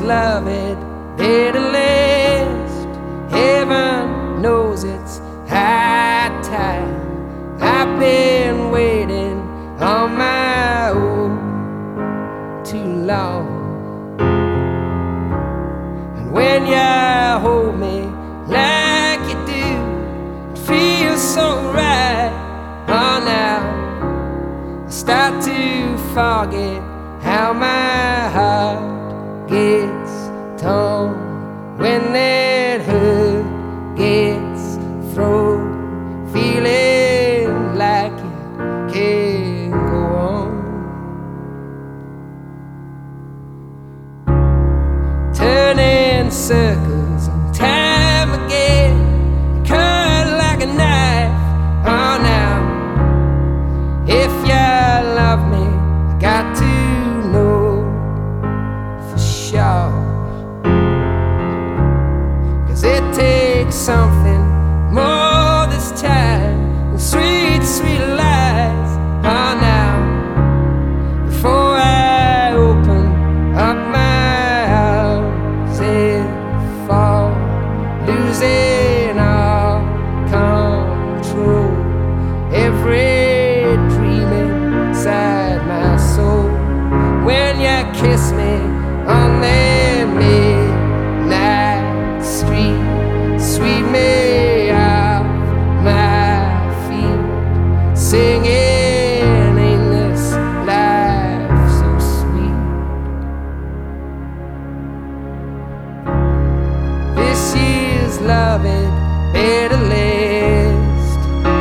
love it, better last. Heaven knows it's high time. I've been waiting on my own too long. And when you hold me like you do, it feels so right. Oh, now I start to forget how my heart gets torn when that hurt gets thrown, feeling like you can't go on. Turning circles on time again, cut like a knife. Oh, now if you love me, I got to know for sure, 'cause it takes something more this time than sweet, sweet lies. Oh, now before I open up my arms and fall, losing all control, every dream inside my soul. When you kiss me on that midnight street, sweep me off my feet, singing, ain't this life so sweet? This year's love, it better last.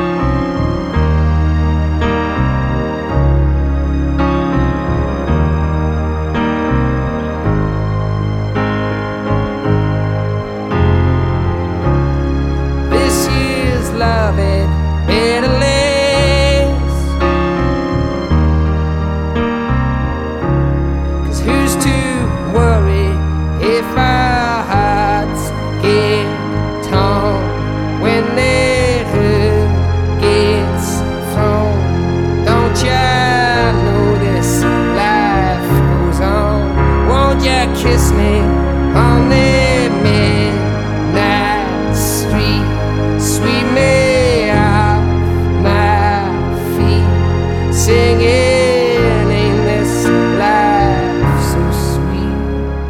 This year's love, it better last. 'Cause who's to worry if our hearts get torn when that hurt gets thrown? Don't ya know this life goes on? Won't ya kiss me on that midnight street, sweep me off my feet, singing, ain't this life so sweet?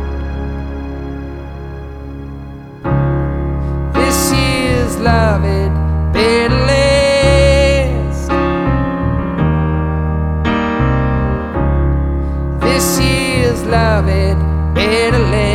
This year's love, it better last. This year's love, it better last.